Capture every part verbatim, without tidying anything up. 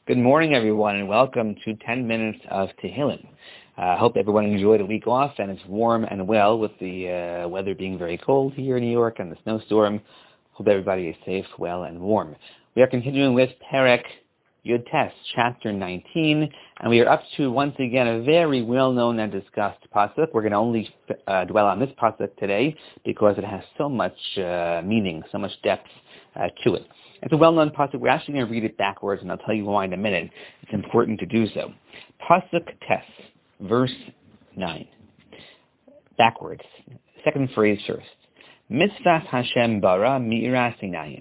Good morning, everyone, and welcome to ten minutes of Tehillim. I uh, hope everyone enjoyed a week off and it's warm and well with the uh, weather being very cold here in New York and the snowstorm. Hope everybody is safe, well, and warm. We are continuing with Perek Yud Tes, chapter nineteen, and we are up to, once again, a very well-known and discussed pasuk. We're going to only uh, dwell on this pasuk today because it has so much uh, meaning, so much depth uh, to it. It's a well-known pasuk. We're actually going to read it backwards, and I'll tell you why in a minute. It's important to do so. Pasuk Tes, verse nine. Backwards. Second phrase first. Mitzvah Hashem bara mi'ira sinayim.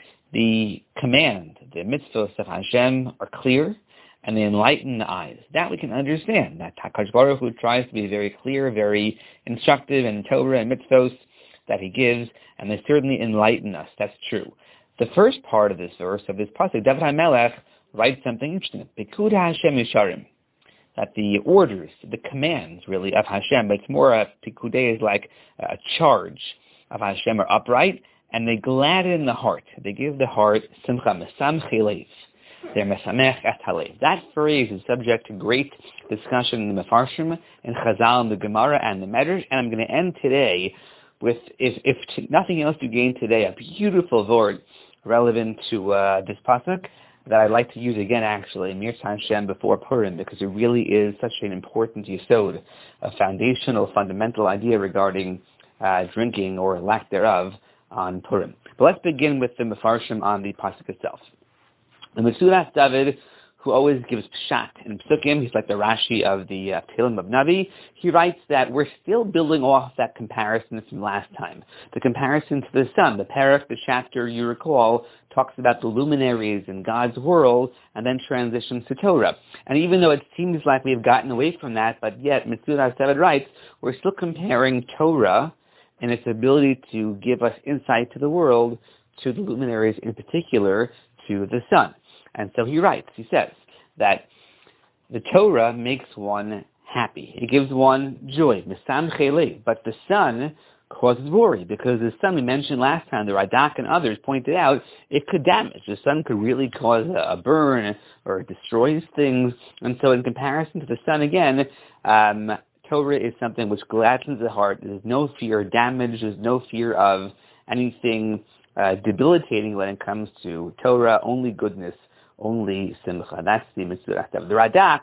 The command, the mitzvahs of Hashem are clear, and they enlighten the eyes. That we can understand. That HaKadosh Baruch Hu tries to be very clear, very instructive in Torah and mitzvahs that He gives, and they certainly enlighten us. That's true. The first part of this verse, of this pasuk, David HaMelech writes something interesting. Pekud Hashem Yisharim. That the orders, the commands, really, of Hashem, but it's more a pikudei is like a charge of Hashem are upright, and they gladden the heart. They give the heart simcha, mesamchei lev. They're mesamech et halev. That phrase is subject to great discussion in the Mefarshim, in Chazal, in the Gemara, and the Medrash, and I'm going to end today with, if, if t- nothing else you gain today, a beautiful word relevant to uh, this pasuk that I'd like to use again, actually, Mir Hashem before Purim, because it really is such an important yesod, a foundational, fundamental idea regarding uh, drinking or lack thereof on Purim. But let's begin with the Mefarshim on the pasuk itself. The Metzudas David, who always gives pshat in psukim, he's like the Rashi of the uh, Tehillim of Navi, he writes that we're still building off that comparison from last time. The comparison to the sun. The Perek, the chapter you recall, talks about the luminaries in God's world and then transitions to Torah. And even though it seems like we've gotten away from that, but yet Metzudas David writes, we're still comparing Torah and its ability to give us insight to the world, to the luminaries in particular, to the sun. And so he writes, he says, that the Torah makes one happy. It gives one joy, mesamchei lev. But the sun causes worry, because the sun, we mentioned last time, the Radak and others pointed out, it could damage. The sun could really cause a, a burn, or it destroys things. And so in comparison to the sun, again, um, Torah is something which gladdens the heart. There's no fear of damage. There's no fear of anything uh, debilitating when it comes to Torah, only goodness, only simcha. That's the mitzvah. The Radak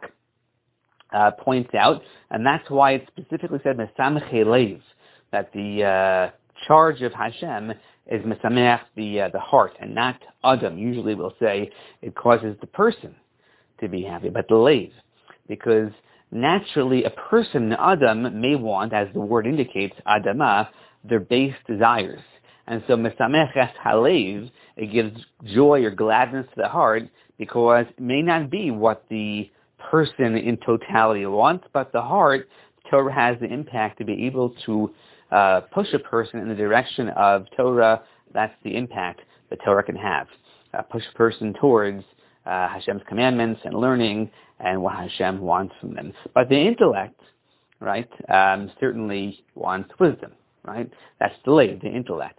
uh, points out, and that's why it specifically said mesamchei lev, that the uh, charge of Hashem is mesamech, the uh, the heart, and not Adam. Usually we'll say it causes the person to be happy, but the lev, because naturally a person, Adam, may want, as the word indicates, Adama, their base desires. And so mesamech et halev, it gives joy or gladness to the heart, because it may not be what the person in totality wants, but the heart, Torah has the impact to be able to uh, push a person in the direction of Torah. That's the impact that Torah can have. Uh, push a person towards uh, Hashem's commandments and learning and what Hashem wants from them. But the intellect, right, um, certainly wants wisdom, right? That's the lev, the intellect.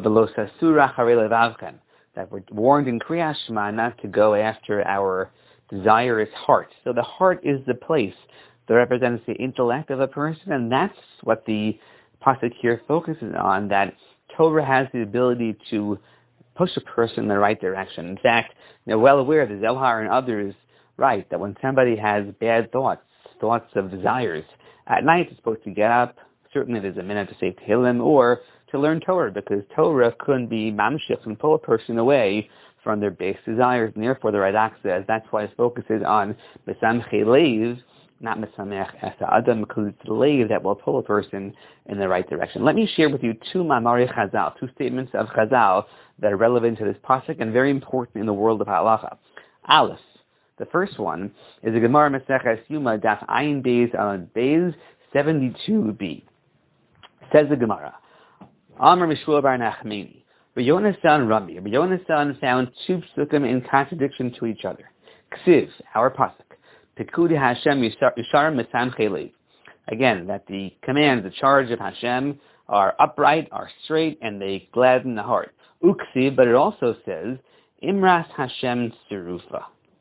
That we're warned in Kriyas Shema not to go after our desirous heart. So the heart is the place that represents the intellect of a person, and that's what the pasuk here focuses on, that Torah has the ability to push a person in the right direction. In fact, they're well aware, the Zohar and others write that when somebody has bad thoughts, thoughts of desires, at night it's supposed to get up. Certainly there's a minute to say Tehillim or to learn Torah, because Torah couldn't be mamshich and pull a person away from their base desires. And therefore the Radak says that's why his focus is on mesamchei lev, not mesamech es adam, because it's the lev that will pull a person in the right direction. Let me share with you two Ma'amari Chazal, two statements of Chazal that are relevant to this pasuk and very important in the world of halacha. Aleph, the first one, is the Gemara Maseches Yuma Daf Ayin Beis on Beis seventy-two b. Says the Gemara, Amar Mishua Bar Nachmani, Yonasan Rabbi. Yonasan found two psukim in contradiction to each other. Ksiv, our pasuk, Pekudi Hashem Yisharim Mesamchei lev. Again, that the commands, the charge of Hashem are upright, are straight, and they gladden the heart. Uksiv, but it also says, Imras Hashem Sirufa.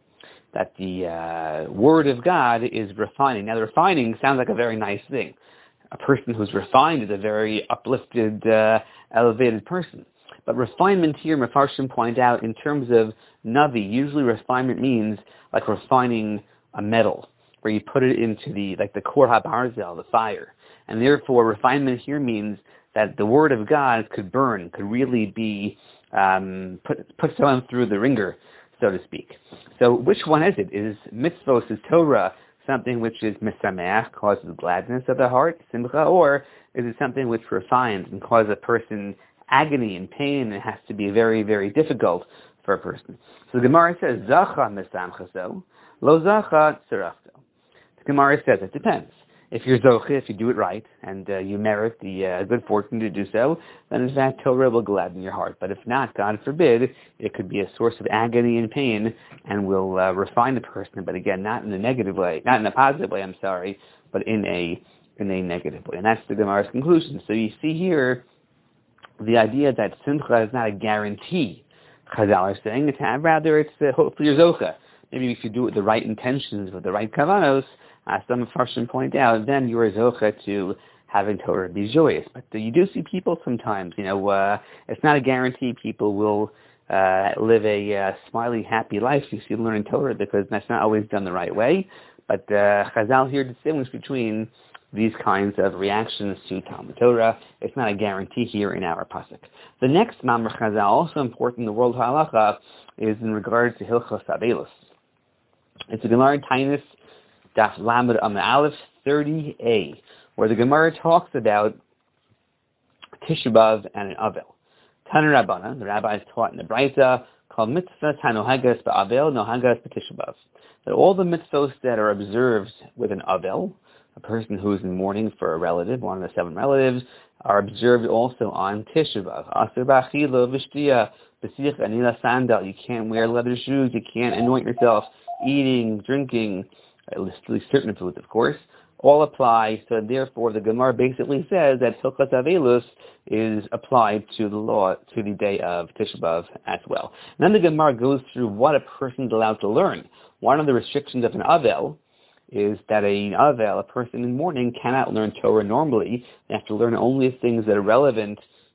that the uh, Word of God is refining. Now, the refining sounds like a very nice thing. A person who's refined is a very uplifted, uh, elevated person. But refinement here, Mefarshim point out, in terms of Navi, usually refinement means like refining a metal, where you put it into the, like the Kor HaBarzel, the fire. And therefore, refinement here means that the Word of God could burn, could really be, um, put, put someone through the ringer, so to speak. So which one is it? Is mitzvos, is Torah, something which is misameach, causes gladness of the heart, simcha, or is it something which refines and causes a person agony and pain, and it has to be very, very difficult for a person? So the Gemara says, Zacha misamchaso, lo zacha tzarafto. The Gemara says it depends. If you're zoche, if you do it right, and uh, you merit the uh, good fortune to do so, then in fact Torah will gladden your heart. But if not, God forbid, it could be a source of agony and pain, and will uh, refine the person. But again, not in a negative way, not in a positive way. I'm sorry, but in a in a negative way. And that's the Gemara's conclusion. So you see here the idea that simcha is not a guarantee. Chazal are saying it's rather it's uh, hopefully you're zoche. Maybe if you do it with the right intentions, with the right kavanos, as some Farshim point out, then you are zoche to having Torah be joyous. But uh, you do see people sometimes, you know, uh, it's not a guarantee people will uh, live a uh, smiley, happy life. You see learning Torah, because that's not always done the right way. But uh, Chazal here distinguish between these kinds of reactions to Talmud Torah. It's not a guarantee here in our pasuk. The next Mamar Chazal, also important in the world of halacha, is in regards to Hilchos Avelus. It's a Gemara in Tainus, Daf Lamed Amud Aleph thirty a, where the Gemara talks about Tisha B'Av and an Avel. Tanu Rabbana, the rabbis taught in the Braita, called mitzvah hanohagas ba'avel, nohagas b'Tisha B'Av. That all the mitzvahs that are observed with an Avel, a person who is in mourning for a relative, one of the seven relatives, are observed also on Tisha B'Av. Asur b'achila v'shtiya b'sich anila sandal. You can't wear leather shoes. You can't anoint yourself. Eating, drinking, at least certain foods, of course, all apply. So therefore, the Gemara basically says that Hilchos Avelus is applied to the law, to the day of Tisha B'Av as well. And then the Gemara goes through what a person is allowed to learn. One of the restrictions of an Avel is that an Avel, a person in mourning, cannot learn Torah normally. They have to learn only things that are relevant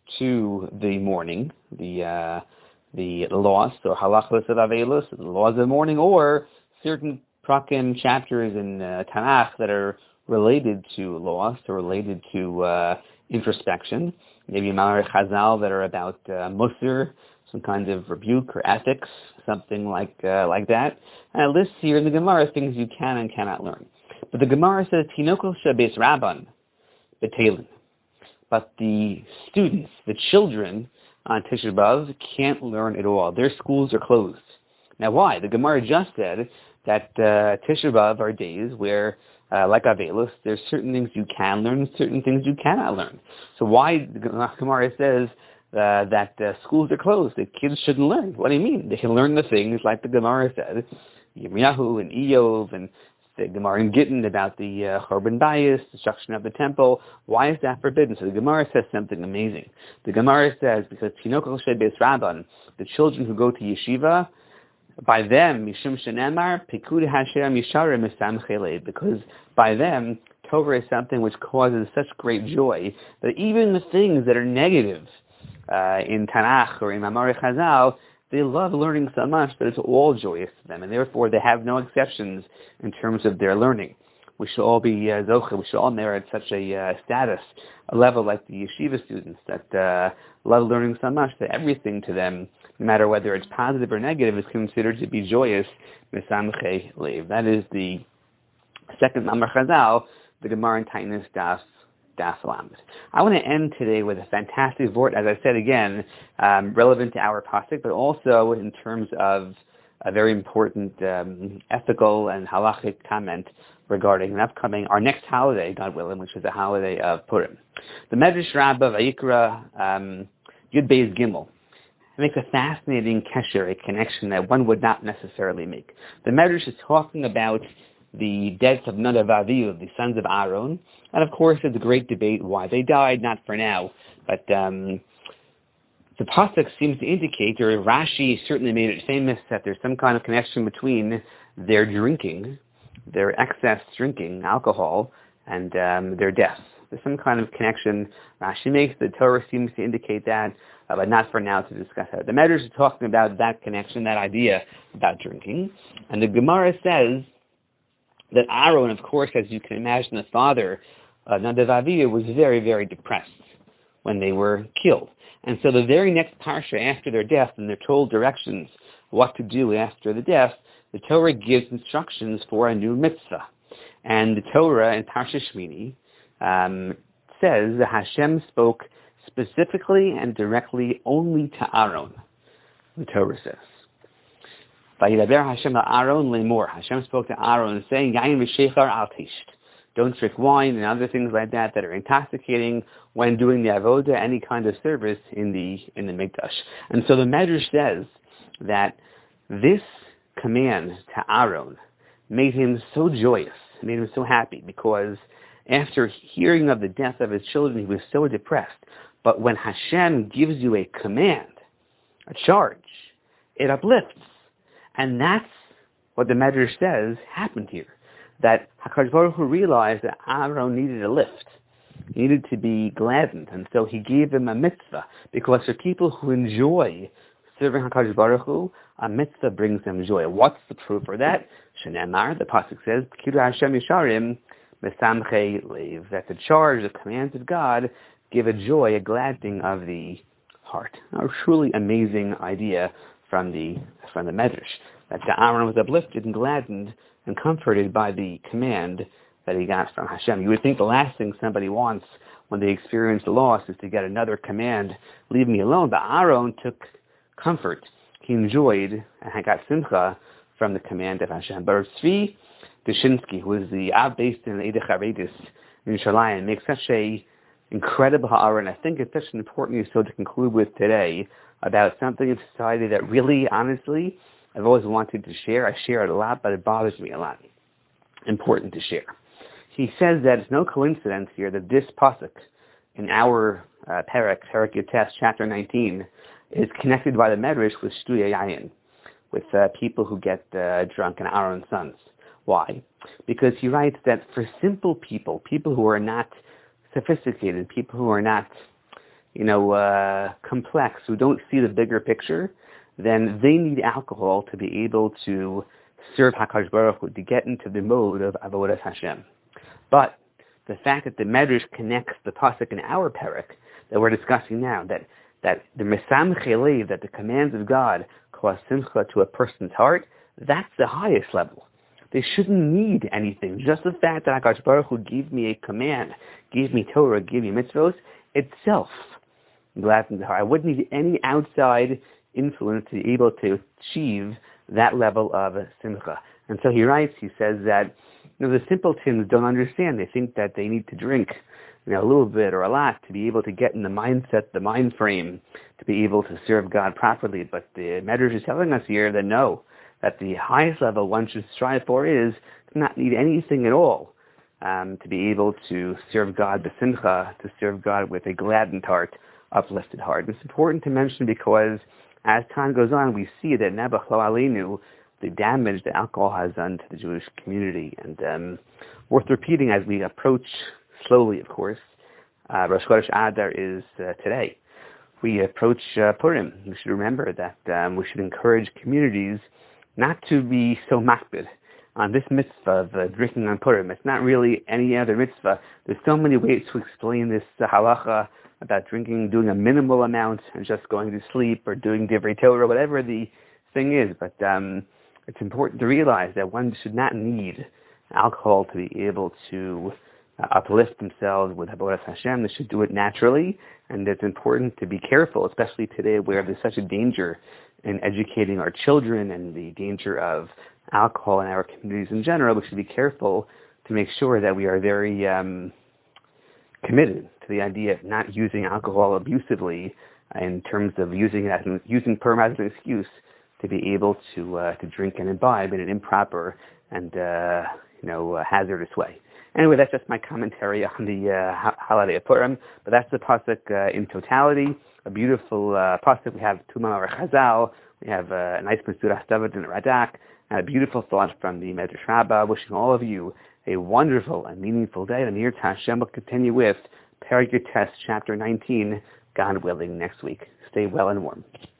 to the mourning, the uh, the laws, or halachos of Avelus, the laws of mourning, or certain prakim chapters in uh, Tanakh that are related to loss or related to uh, introspection. Maybe Ma'arei Chazal that are about uh, Musar, some kind of rebuke or ethics, something like uh, like that. And it lists here in the Gemara things you can and cannot learn. But the Gemara says, Tinokol Shabes Rabban B'Telin. But the students, the children on Tisha B'Av can't learn at all. Their schools are closed. Now why? The Gemara just said that uh, Tisha B'Av are days where, uh, like Avelus, there's certain things you can learn and certain things you cannot learn. So why the Gemara says uh, that uh, schools are closed, that kids shouldn't learn? What do you mean? They can learn the things like the Gemara said, Yirmiyahu and Iyov and the Gemara in Gittin about the uh, Chorban Bayis, destruction of the temple. Why is that forbidden? So the Gemara says something amazing. The Gemara says, because Tinokol Shebeis Rabban, the children who go to yeshiva, by them, Mishum Shenemar, Pikud Hashem Yishara Misam Chelev, because by them, Torah is something which causes such great joy that even the things that are negative uh, in Tanakh or in Ma'arei Chazal, they love learning so much that it's all joyous to them, and therefore they have no exceptions in terms of their learning. We should all be uh, zoche, we should all merit such a uh, status, a level like the yeshiva students that uh, love learning so much that everything to them, no matter whether it's positive or negative, is considered to be joyous. Mesamchei leiv. That is the second Mamar Chazal, the Gemara in Tainus Daf Daf Lamed. I want to end today with a fantastic vort, as I said again, um, relevant to our pasuk, but also in terms of a very important um, ethical and halachic comment regarding an upcoming, our next holiday, God willing, which is the holiday of Purim. The Medrash Rabbah Vayikra um, Yud Beis Gimel makes a fascinating kesher, a connection that one would not necessarily make. The Medrash is talking about the deaths of Nadav and Avihu, the sons of Aaron, and of course there's a great debate why they died, not for now, but um, The pasuk seems to indicate, or Rashi certainly made it famous, that there's some kind of connection between their drinking, their excess drinking, alcohol, and um, their death. There's some kind of connection Rashi makes. The Torah seems to indicate that, uh, but not for now to discuss that. The Medrash is talking about that connection, that idea about drinking. And the Gemara says that Aaron, of course, as you can imagine, the father of Nadav Avihu, was very, very depressed when they were killed. And so the very next parsha after their death, and they're told directions what to do after the death, the Torah gives instructions for a new mitzvah. And the Torah in Parsha Shmini um, says that Hashem spoke specifically and directly only to Aaron, the Torah says. Vayidaber Hashem Aaron lemor. Hashem spoke to Aaron saying, Yain v'sheichar al tisht. Don't drink wine and other things like that that are intoxicating when doing the avodah, any kind of service in the in the mikdash. And so the Medrash says that this command to Aaron made him so joyous, made him so happy, because after hearing of the death of his children, he was so depressed. But when Hashem gives you a command, a charge, it uplifts. And that's what the Medrash says happened here. That HaKadosh Baruch Hu realized that Aaron needed a lift. He needed to be gladdened. And so he gave him a mitzvah. Because for people who enjoy serving HaKadosh Baruch Hu, a mitzvah brings them joy. What's the proof for that? Shenemar, the pasuk says, Kiru Hashem Yisharim Mesamchei Leiv. That the charge, the commands of God, give a joy, a gladdening of the heart. A truly amazing idea from the from the Medrash. That Aaron was uplifted and gladdened and comforted by the command that he got from Hashem. You would think the last thing somebody wants when they experience loss is to get another command, leave me alone. But Aaron took comfort. He enjoyed and got simcha from the command of Hashem. But Tzvi Dushinsky, who is the Av based in Eidech HaRedis in Yerushalayim, makes such a incredible ha'ara, and I think it's such an important issue to conclude with today about something in society that really, honestly, I've always wanted to share. I share it a lot, but it bothers me a lot. Important to share. He says that it's no coincidence here that this pasuk in our uh, Perek, Perek Yotes, chapter nineteen, is connected by the Medrash with Shtuya Yayin, with uh, people who get uh, drunk and Aaron's sons. Why? Because he writes that for simple people, people who are not sophisticated, people who are not, you know, uh, complex, who don't see the bigger picture, then they need alcohol to be able to serve HaKadosh Baruch Hu, to get into the mode of Avodas Hashem. But the fact that the Medrash connects the pasuk in our Perek that we're discussing now, that that the Mesamchei Leiv, that the commands of God cause simcha to a person's heart, that's the highest level. They shouldn't need anything. Just the fact that HaKadosh Baruch Hu gave me a command, gave me Torah, gave me mitzvos, itself gladdens the heart. I wouldn't need any outside influence to be able to achieve that level of simcha. And so he writes, he says that, you know, the simpletons don't understand. They think that they need to drink, you know, a little bit or a lot to be able to get in the mindset, the mind frame, to be able to serve God properly. But the Medrash is telling us here that no, that the highest level one should strive for is to not need anything at all um, to be able to serve God b'simcha, to serve God with a gladdened heart, uplifted heart. It's important to mention because as time goes on, we see that Nebuch Lo Aleinu, the damage that alcohol has done to the Jewish community. And um, worth repeating as we approach slowly, of course, uh, Rosh Chodesh Adar is uh, today. We approach uh, Purim. We should remember that um, we should encourage communities not to be so makbid on this mitzvah of uh, drinking on Purim. It's not really any other mitzvah. There's so many ways to explain this uh, halacha about drinking, doing a minimal amount and just going to sleep or doing divrei Torah, whatever the thing is. But um, it's important to realize that one should not need alcohol to be able to uh, uplift themselves with Avodas Hashem. They should do it naturally, and it's important to be careful, especially today where there's such a danger in educating our children and the danger of alcohol in our communities in general. We should be careful to make sure that we are very um, committed to the idea of not using alcohol abusively in terms of using it as an, using Purim as an excuse to be able to uh, to drink and imbibe in an improper and uh, you know uh, hazardous way. Anyway, that's just my commentary on the uh, holiday of Purim, but that's the pasuk uh, in totality. A beautiful uh, pasuk. We have two Ma'amar Chazal. We have uh, a nice Mesuras David and Radak, and a beautiful thought from the Medrash Rabbah. Wishing all of you a wonderful and meaningful day. And here Hashem will continue with Perek Yutes, chapter nineteen, God willing, next week. Stay well and warm.